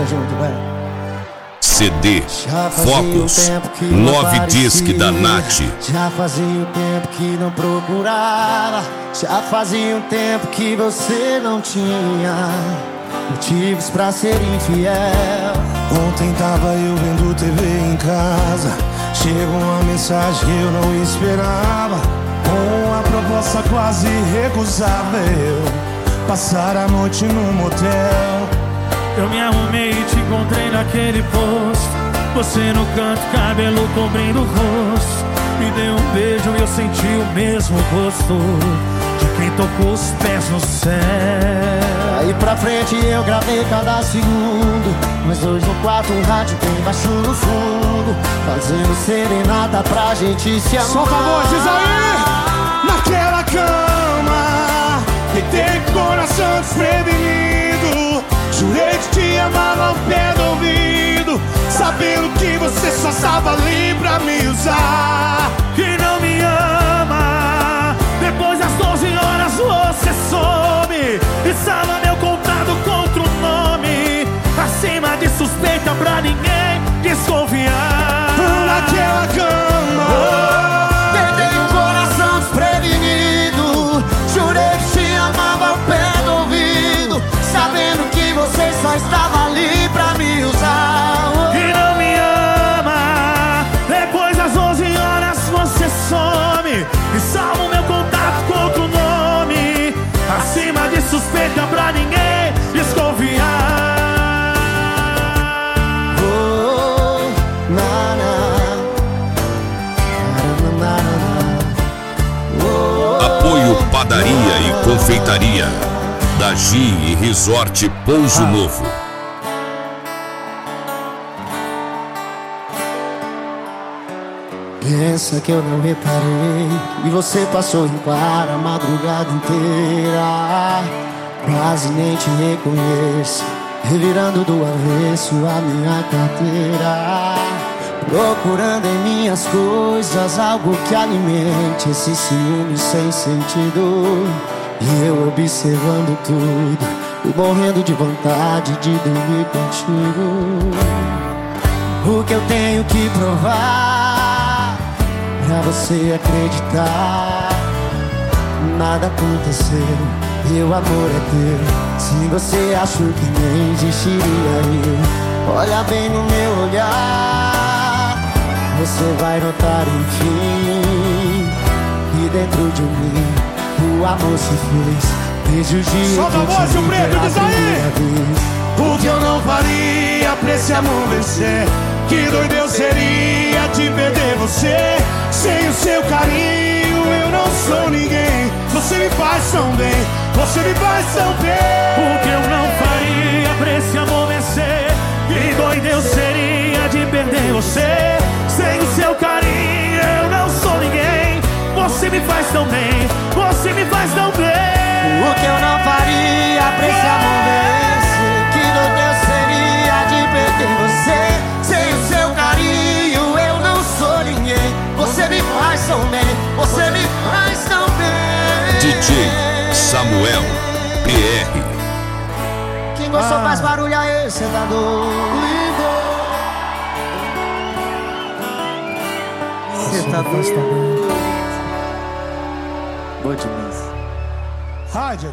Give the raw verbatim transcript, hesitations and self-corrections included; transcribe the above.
canta junto, vai. C D, Focus, Love Disc da Nath. Já fazia um tempo que não procurava. Já fazia um tempo que você não tinha motivos pra ser infiel. Ontem tava eu vendo T V em casa. Chegou uma mensagem que eu não esperava, com uma proposta quase recusável: passar a noite num motel. Eu me arrumei e te encontrei naquele posto, você no canto, cabelo cobrindo o rosto. Me deu um beijo e eu senti o mesmo gosto de quem tocou os pés no céu. Aí pra frente eu gravei cada segundo, mas hoje no quarto um rádio bem baixo no fundo, fazendo serenata pra gente se amar. Solta a voz, diz aí! Naquela cama, deitei com o coração desprevenido. Jurei que te amava ao pé do ouvido, sabendo que você só estava ali pra me usar. Que não me ama, depois das doze horas você some e salva meu contato contra o nome, acima de suspeita pra ninguém desconfiar. Naquela cama, deitei um coração desprevenido. Jurei que te amava ao pé do ouvido, sabendo que você só estava ali pra me usar. Que não me ama, depois das onze horas você some e salva o meu contato contra o nome, acima de suspeita pra ninguém desconfiar. Oh, na, na. Na, na, na, na. Oh, Apoio Padaria e Confeitaria da G e Resort Pouso ah. Novo. Pensa que eu não reparei e você passou em claro a madrugada inteira. Quase nem te reconheço, revirando do avesso a minha carteira, procurando em minhas coisas algo que alimente esse ciúme sem sentido. E eu observando tudo e morrendo de vontade de dormir contigo. O que eu tenho que provar pra você acreditar? Nada aconteceu, meu amor é teu. Se você achou que nem existiria eu, olha bem no meu olhar, você vai notar enfim que dentro de mim o amor se fez desde o dia. Solta a voz, o preto, diz aí! O que eu não faria pra esse amor vencer? Que doido eu seria de perder você. Sem o seu carinho eu não sou ninguém. Você me faz tão bem, você me faz tão bem. O que eu não faria pra esse amor vencer? Que doido eu seria de perder você. Sem o seu carinho eu não sou ninguém. Você me faz tão bem, você me faz tão bem. O que eu não faria pra esse amor vencer? Que doido eu seria de perder você. Sem o seu carinho eu não sou ninguém. Você me faz tão bem, você me faz tão bem. D J Samuel P R. Quem gostou ah. faz barulho aí, cê tá doido. Cê tá doido. Boa demais. Rádio.